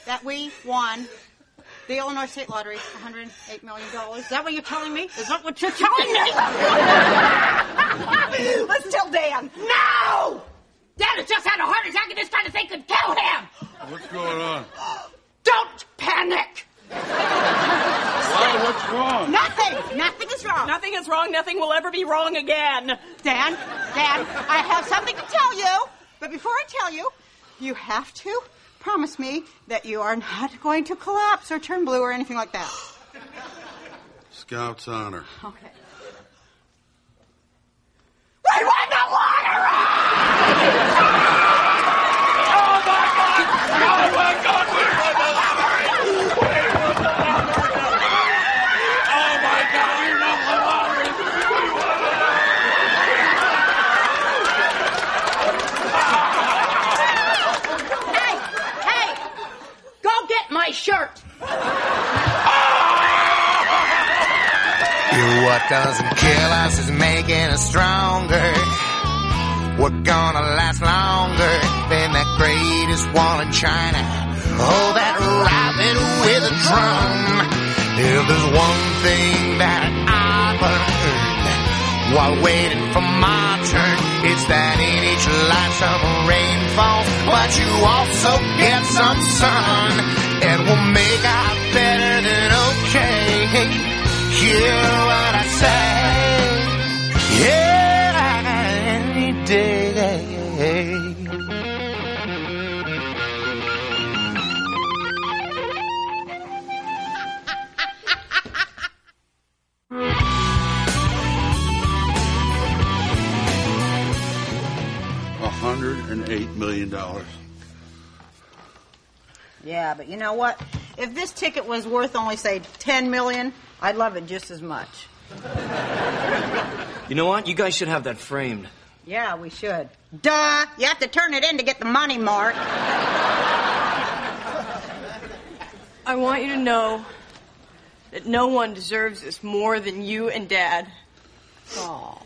that we won the Illinois State Lottery, $108 million. Is that what you're telling me? Is that what you're telling me? Let's tell Dan. No! Dad has just had a heart attack and is trying to think could kill him. What's going on? Don't panic. Why? What's wrong? Nothing. Nothing is wrong. Nothing is wrong. Nothing will ever be wrong again. Dan, I have something to tell you. But before I tell you, you have to promise me that you are not going to collapse or turn blue or anything like that. Scout's honor. Okay. We won the lottery! Oh, my God! Oh, my God! We won the lottery! We won the lottery! Oh, my God! We won the lottery! We won the lottery! Hey! Go get my shirt! What doesn't kill us is making us stronger. We're gonna last longer than that greatest wall in China. Oh, that rabbit with a drum. If there's one thing that I've learned while waiting for my turn, it's that in each life some rain falls, but you also get some sun, and we'll make out better than okay. Hear what I say, yeah, any day. $108 million. Yeah, but you know what? If this ticket was worth only, say, $10 million, I'd love it just as much. You know what? You guys should have that framed. Yeah, we should. Duh! You have to turn it in to get the money, Mark. I want you to know that no one deserves this more than you and Dad. Oh.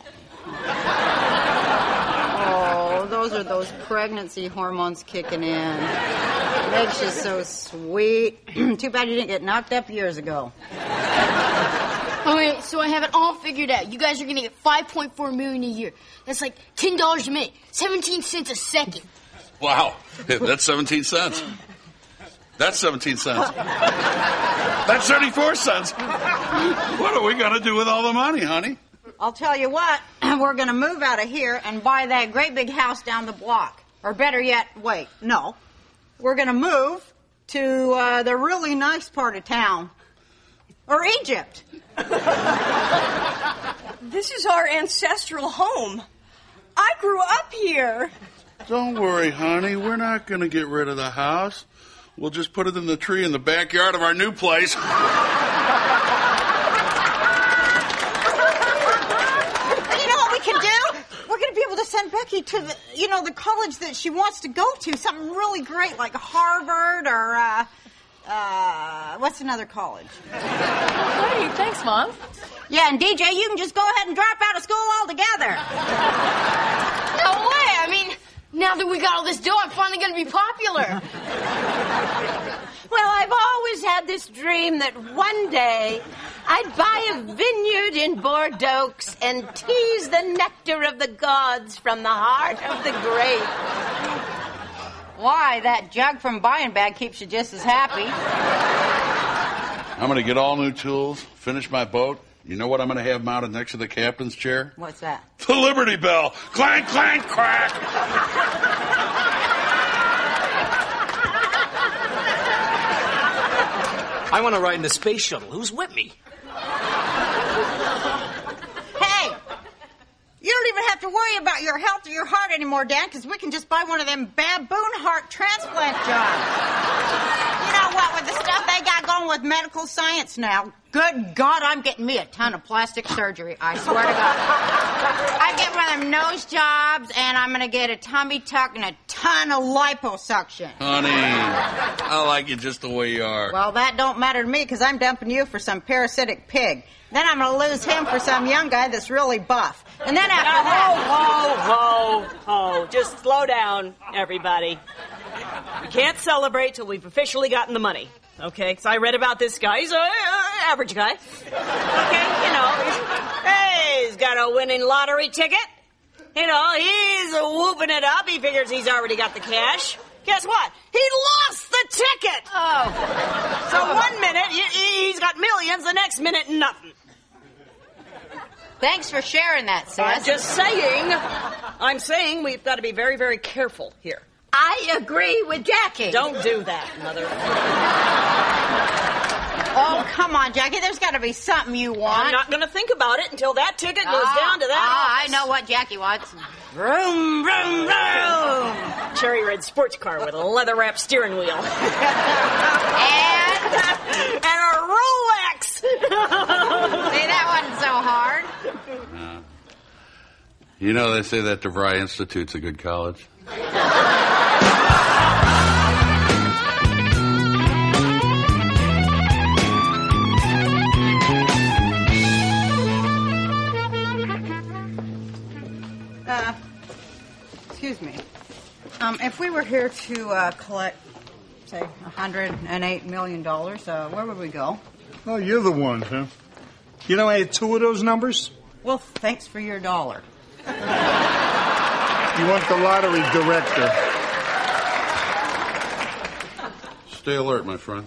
Oh, those are those pregnancy hormones kicking in. Makes you so sweet. Too bad you didn't get knocked up years ago. Okay, so I have it all figured out. You guys are going to get $5.4 million a year. That's like $10 a minute, 17 cents a second. Wow, that's 17 cents. That's 17 cents. That's 34 cents. What are we going to do with all the money, honey? I'll tell you what, we're going to move out of here and buy that great big house down the block. Or better yet, wait, no. We're going to move to the really nice part of town. Or Egypt. This is our ancestral home. I grew up here. Don't worry, honey. We're not going to get rid of the house. We'll just put it in the tree in the backyard of our new place. You know what we can do? We're going to be able to send Becky to the college that she wants to go to. Something really great like Harvard or, what's another college? Hey, thanks, Mom. Yeah, and DJ, you can just go ahead and drop out of school altogether. No way. I mean, now that we got all this dough, I'm finally going to be popular. Well, I've always had this dream that one day I'd buy a vineyard in Bordeaux and tease the nectar of the gods from the heart of the grape. Why, that jug from Buying Bag keeps you just as happy. I'm going to get all new tools, finish my boat. You know what I'm going to have mounted next to the captain's chair? What's that? The Liberty Bell. Clank, clank, crack. I want to ride in the space shuttle. Who's with me? Hey, you don't even have to worry about your health or your heart anymore, Dan, because we can just buy one of them baboon heart transplant jobs. You know what, with the stuff they got going with medical science now, good God, I'm getting me a ton of plastic surgery, I swear to God. I get one of them nose jobs, and I'm going to get a tummy tuck and a ton of liposuction. Honey, I like you just the way you are. Well, that don't matter to me, because I'm dumping you for some parasitic pig. Then I'm going to lose him for some young guy that's really buff. And then after that... Ho. Just slow down, everybody. Can't celebrate till we've officially gotten the money. Okay, because I read about this guy. He's an average guy. Okay, you know, he's got a winning lottery ticket. You know, he's whooping it up. He figures he's already got the cash. Guess what? He lost the ticket! Oh. So 1 minute, he's got millions, the next minute, nothing. Thanks for sharing that, sis. I'm saying we've got to be very, very careful here. I agree with Jackie. Don't do that, Mother. Oh, come on, Jackie. There's got to be something you want. I'm not going to think about it until that ticket goes down to that office. I know what Jackie wants. Vroom, vroom, vroom. Cherry red sports car with a leather-wrapped steering wheel. and a Rolex. See, that wasn't so hard. You know, they say that DeVry Institute's a good college. Excuse me. If we were here to collect, say, $108 million, where would we go? Oh, you're the one, huh? You know I had 2 of those numbers? Well, thanks for your $1. You want the lottery director. Stay alert, my friend.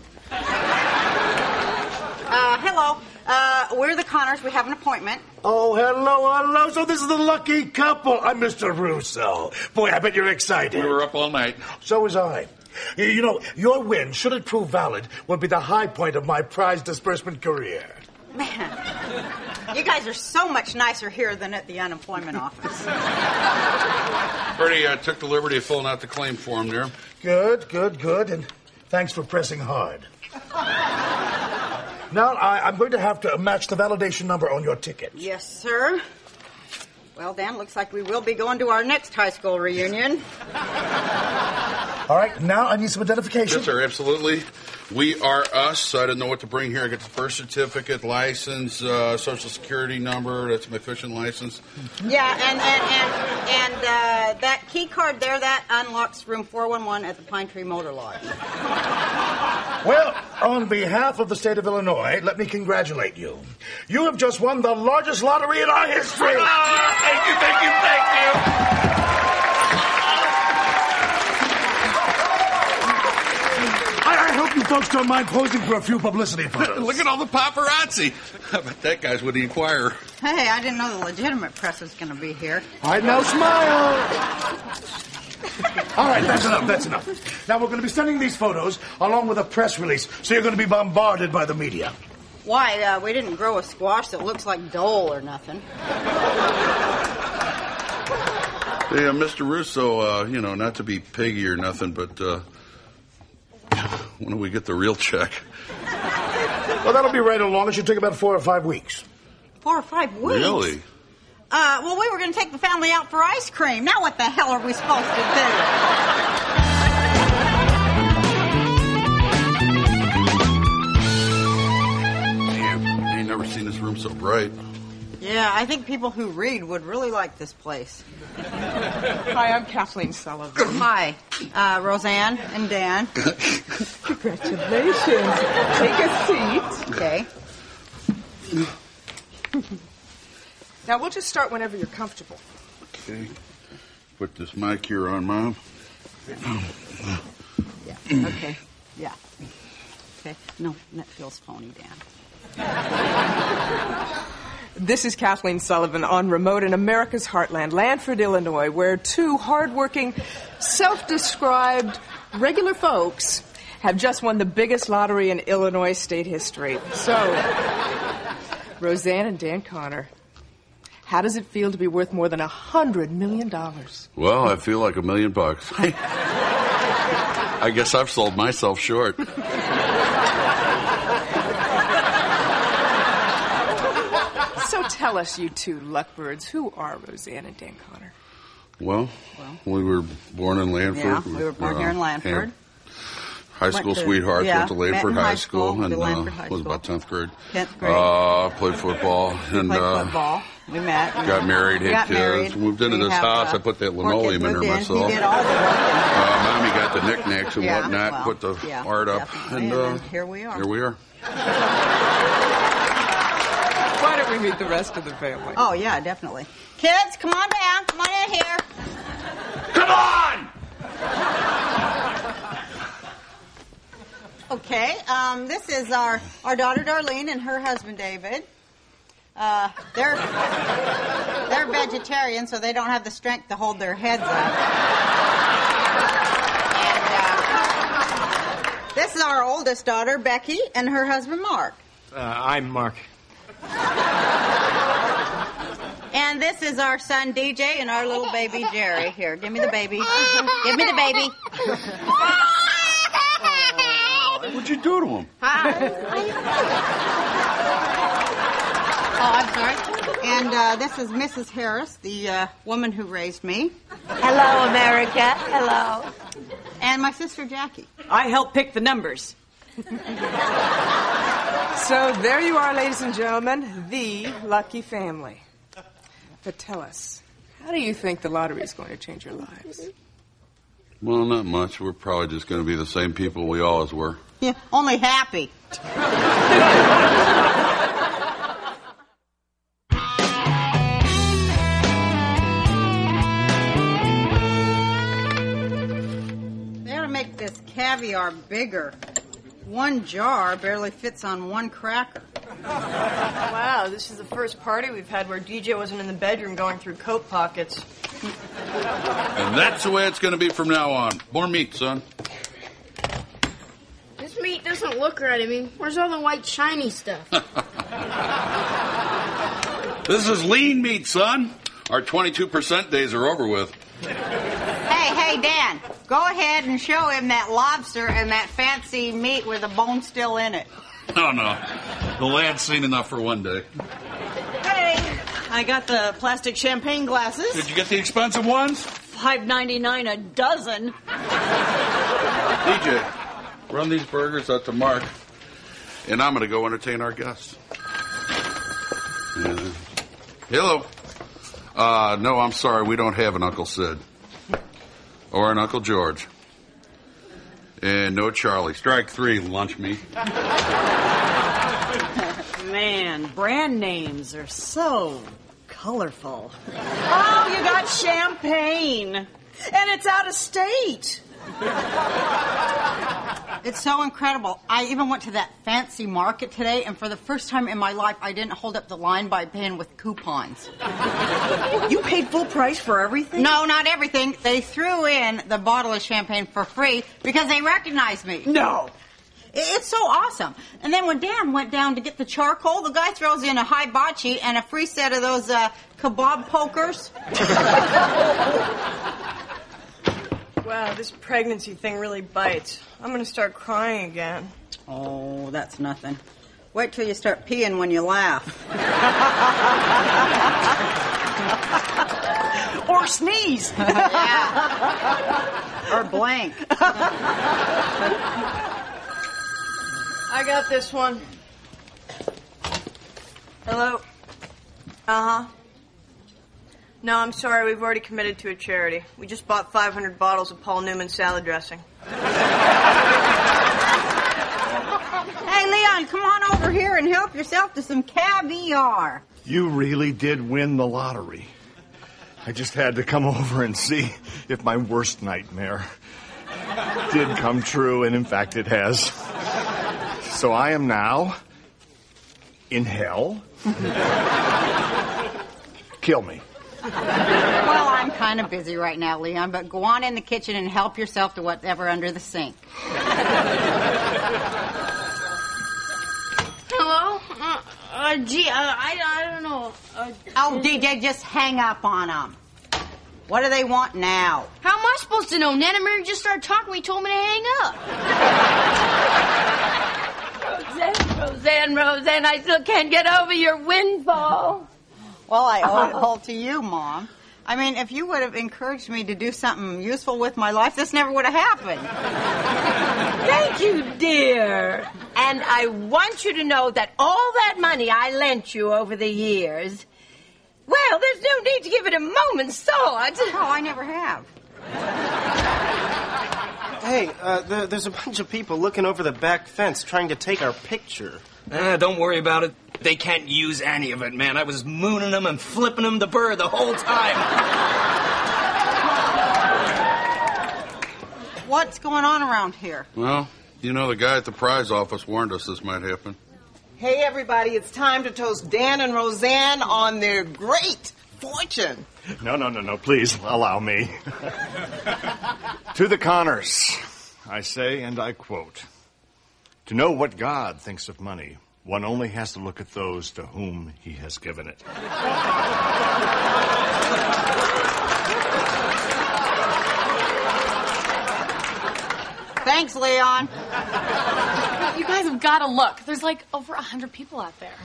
Hello. We're the Connors. We have an appointment. Oh, hello. So this is the lucky couple. I'm Mr. Russo. Boy, I bet you're excited. We were up all night. So was I. You know, your win, should it prove valid, would be the high point of my prize disbursement career. Man, you guys are so much nicer here than at the unemployment office. Freddie, I took the liberty of filling out the claim form there. Good. And thanks for pressing hard. Now, I'm going to have to match the validation number on your ticket. Yes, sir. Well, Dan, looks like we will be going to our next high school reunion. All right, now I need some identification. Yes, sir, absolutely. We are us. I didn't know what to bring here. I get the birth certificate, license, Social Security number. That's my fishing license. Yeah, and that key card there, that unlocks room 411 at the Pine Tree Motor Lodge. Well, on behalf of the state of Illinois, let me congratulate you. You have just won the largest lottery in our history. Oh, thank you. I hope you folks don't mind posing for a few publicity photos. Look at all the paparazzi. I bet that guy's with the Inquirer. Hey, I didn't know the legitimate press was going to be here. All right, now smile. All right, that's enough. Now we're going to be sending these photos along with a press release, so you're going to be bombarded by the media. Why, we didn't grow a squash that looks like Dole or nothing. Hey, Mr. Russo, not to be piggy or nothing, but when do we get the real check? Well, that'll be right along. It should take about 4 or 5 weeks. 4 or 5 weeks? Really? Well, we were going to take the family out for ice cream. Now what the hell are we supposed to do? Damn, I ain't never seen this room so bright. Yeah, I think people who read would really like this place. Hi, I'm Kathleen Sullivan. Hi, Roseanne and Dan. Congratulations. Take a seat. Okay. Now, we'll just start whenever you're comfortable. Okay. Put this mic here on, Mom. Yeah. Okay. Yeah. Okay. No, that feels phony, Dan. This is Kathleen Sullivan on remote in America's heartland, Lanford, Illinois, where 2 hardworking, self-described regular folks have just won the biggest lottery in Illinois state history. So, Roseanne and Dan Connor, how does it feel to be worth more than $100 million? Well, I feel like $1 million. I guess I've sold myself short. So tell us, you 2 luckbirds, who are Roseanne and Dan Connor? Well, we were born in Lanford. Yeah, we were born here in Lanford. High school sweethearts, went to Lanford High School, and was about 10th grade. 10th grade. Played football. Played football. We met. Got married, had kids. Moved into this house. I put that linoleum in there myself. You did all the work. Mommy got the knickknacks and whatnot, put the art up. And here we are. Here we are. Why don't we meet the rest of the family? Oh, yeah, definitely. Kids, come on down. Come on in here. Come on! Okay, this is our daughter Darlene and her husband David. They're vegetarian, so they don't have the strength to hold their heads up. And this is our oldest daughter Becky and her husband Mark. I'm Mark. And this is our son DJ and our little baby Jerry. Here, give me the baby. Give me the baby. What'd you do to him? Oh, I'm sorry. And this is Mrs. Harris, the woman who raised me. Hello, America. Hello. And my sister Jackie. I helped pick the numbers. So there you are, ladies and gentlemen, the lucky family. But tell us, how do you think the lottery is going to change your lives? Well, not much. We're probably just going to be the same people we always were. Yeah, only happy. They ought to make this caviar bigger. One jar barely fits on one cracker. Wow, this is the first party we've had where DJ wasn't in the bedroom going through coat pockets. And that's the way it's going to be from now on. More meat, son. This meat doesn't look right. I mean, where's all the white shiny stuff? This is lean meat, son. Our 22% days are over with. Hey, Dan, go ahead and show him that lobster and that fancy meat with the bone still in it. Oh, no. The lad's seen enough for one day. Hey, I got the plastic champagne glasses. Did you get the expensive ones? $5.99 a dozen. DJ, run these burgers out to Mark, and I'm going to go entertain our guests. Hello. No, I'm sorry. We don't have an Uncle Sid. Or an Uncle George. And no Charlie. Strike 3, lunch meat. Man, brand names are so colorful. Oh, you got champagne. And it's out of state. It's so incredible. I even went to that fancy market today, and for the first time in my life, I didn't hold up the line by paying with coupons. You paid full price for everything? No, not everything. They threw in the bottle of champagne for free because they recognized me. No. It's so awesome. And then when Dan went down to get the charcoal, the guy throws in a hibachi and a free set of those kebab pokers. Wow, this pregnancy thing really bites. I'm going to start crying again. Oh, that's nothing. Wait till you start peeing when you laugh. Or sneeze. Yeah. Or blank. I got this one. Hello? Uh-huh. No, I'm sorry. We've already committed to a charity. We just bought 500 bottles of Paul Newman salad dressing. Hey, Leon, come on over here and help yourself to some caviar. You really did win the lottery. I just had to come over and see if my worst nightmare did come true, and in fact it has. So I am now in hell. Kill me. Well, I'm kind of busy right now, Leon, but go on in the kitchen and help yourself to whatever under the sink. Hello? Gee, I don't know. Oh, DJ, just hang up on them. What do they want now? How am I supposed to know? Nana Mary just started talking to me, told me to hang up. Roseanne, I still can't get over your windfall. Well, I owe it all to you, Mom. I mean, if you would have encouraged me to do something useful with my life, this never would have happened. Thank you, dear. And I want you to know that all that money I lent you over the years Well, there's no need to give it a moment's thought. Oh, I never have. Hey, there's a bunch of people looking over the back fence trying to take our picture. Don't worry about it. They can't use any of it, man. I was mooning them and flipping them the bird the whole time. What's going on around here? Well, you know, the guy at the prize office warned us this might happen. Hey, everybody, it's time to toast Dan and Roseanne on their great fortune. No, please allow me. To the Connors, I say, and I quote, to know what God thinks of money, one only has to look at those to whom he has given it. Thanks, Leon. You guys have got to look. There's like over 100 people out there.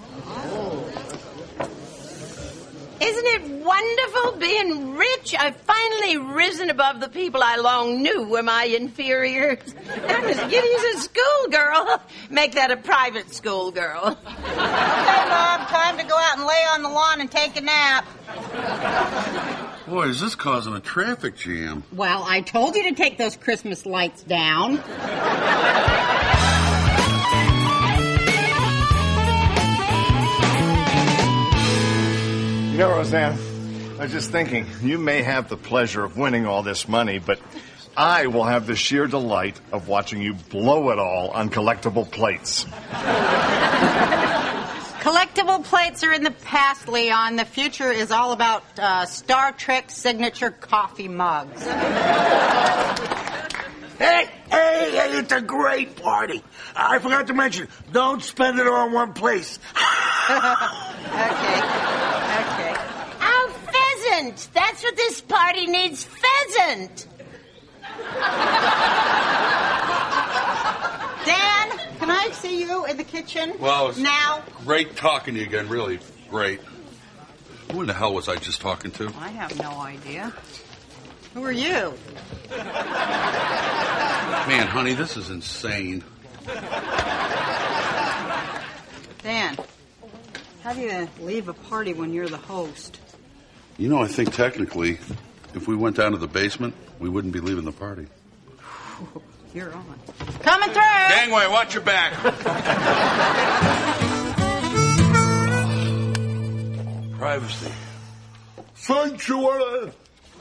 Isn't it wonderful being rich? I've finally risen above the people I long knew were my inferiors. I'm as giddy as a schoolgirl. Make that a private schoolgirl. Okay, Mom, time to go out and lay on the lawn and take a nap. Boy, is this causing a traffic jam. Well, I told you to take those Christmas lights down. You know, Roseanne, I was just thinking, you may have the pleasure of winning all this money, but I will have the sheer delight of watching you blow it all on collectible plates. Collectible plates are in the past, Leon. The future is all about Star Trek signature coffee mugs. Hey, it's a great party. I forgot to mention, don't spend it all in one place. Okay. Oh, pheasant! That's what this party needs, pheasant! Dan, can I see you in the kitchen? Well, it's now? Great talking to you again, really great. Who in the hell was I just talking to? I have no idea. Who are you? Man, honey, this is insane. Dan, how do you leave a party when you're the host? You know, I think technically, if we went down to the basement, we wouldn't be leaving the party. You're on. Coming through! Gangway, watch your back. Privacy. Sanctuary.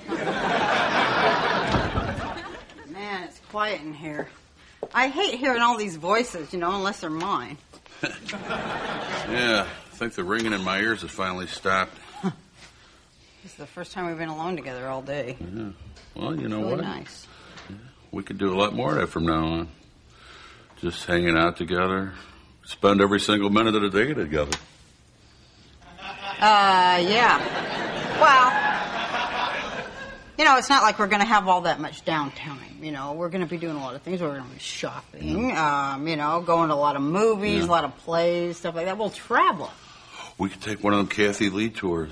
Man, it's quiet in here. I hate hearing all these voices, unless they're mine. Yeah, I think the ringing in my ears has finally stopped. This is the first time we've been alone together all day. Yeah. Well, you know really what? Nice. We could do a lot more of that from now on. Just hanging out together. Spend every single minute of the day together. Yeah. Well, it's not like we're going to have all that much downtime. We're going to be doing a lot of things. We're going to be shopping, going to a lot of movies, a lot of plays, stuff like that. We'll travel. We could take one of them Kathy Lee tours.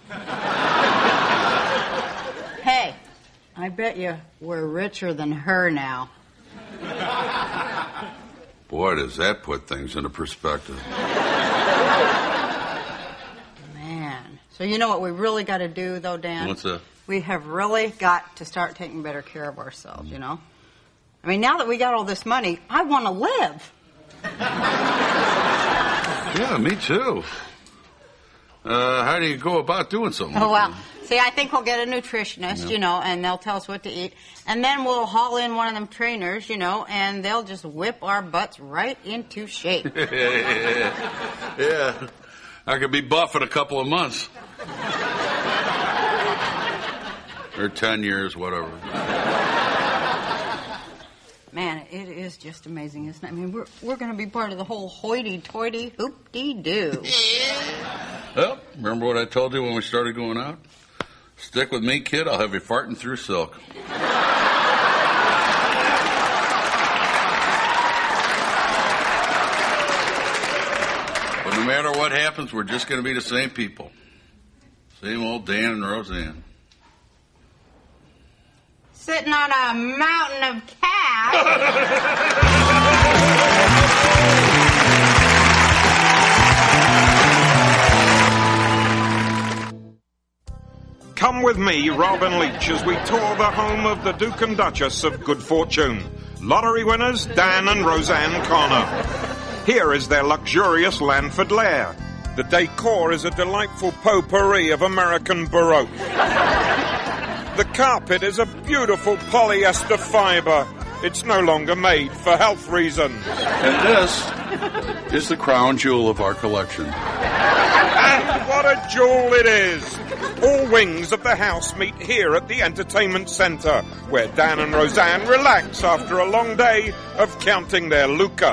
Hey, I bet you we're richer than her now. Boy, does that put things into perspective. Man. So you know what we really got to do, though, Dan? What's that? We have really got to start taking better care of ourselves, I mean, now that we got all this money, I want to live. Yeah, me too. How do you go about doing something like well, that? see, I think we'll get a nutritionist, and they'll tell us what to eat. And then we'll haul in one of them trainers, and they'll just whip our butts right into shape. Yeah. I could be buff in a couple of months. Or 10 years, whatever. Man, it is just amazing, isn't it? I mean, we're going to be part of the whole hoity-toity hoop-dee-doo. Well, remember what I told you when we started going out? Stick with me, kid. I'll have you farting through silk. But no matter what happens, we're just going to be the same people. Same old Dan and Roseanne. Sitting on a mountain of cash. Come with me, Robin Leach, as we tour the home of the Duke and Duchess of Good Fortune. Lottery winners, Dan and Roseanne Connor. Here is their luxurious Lanford lair. The decor is a delightful potpourri of American Baroque. The carpet is a beautiful polyester fibre. It's no longer made for health reasons. And this is the crown jewel of our collection. And what a jewel it is! All wings of the house meet here at the entertainment centre, where Dan and Roseanne relax after a long day of counting their lucre.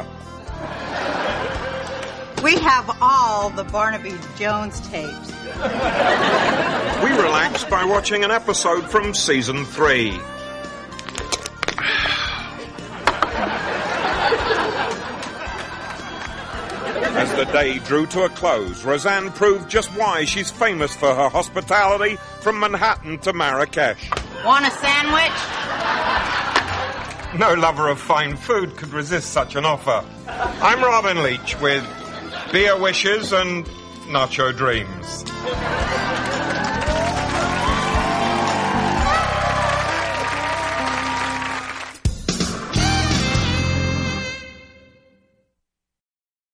We have all the Barnaby Jones tapes. We relax by watching an episode from season 3. As the day drew to a close, Roseanne proved just why she's famous for her hospitality from Manhattan to Marrakesh. Want a sandwich? No lover of fine food could resist such an offer. I'm Robin Leach with beer wishes and nacho dreams.